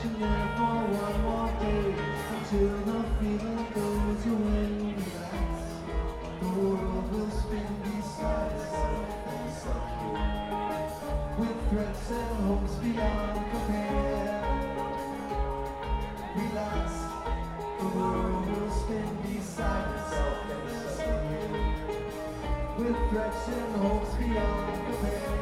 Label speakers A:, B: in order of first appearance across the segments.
A: watching there for one more day until the feeling goes away. Relax, the world will spin beside itself and suck you with threats and hopes beyond compare. Relax, the world will spin beside itself and suck you with threats and hopes beyond compare.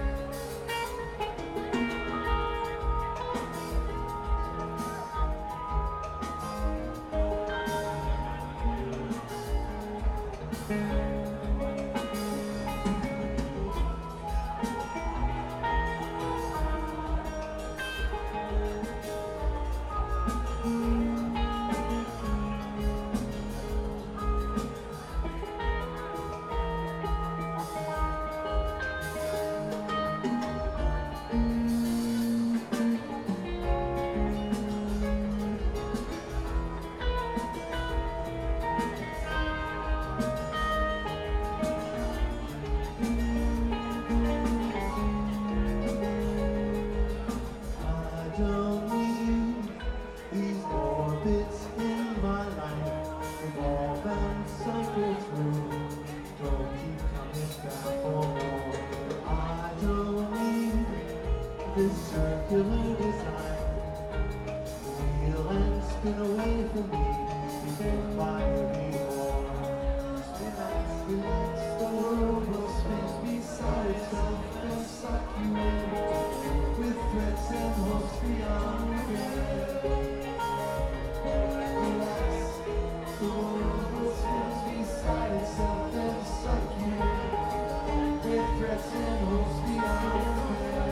A: This circular design, wheel and spin away from me. You can't find me more. Relax, relax, the world will spin beside itself and suck you in with threats and hopes beyond repair. Relax, the world will spin beside itself and suck you in with threats and hopes beyond repair.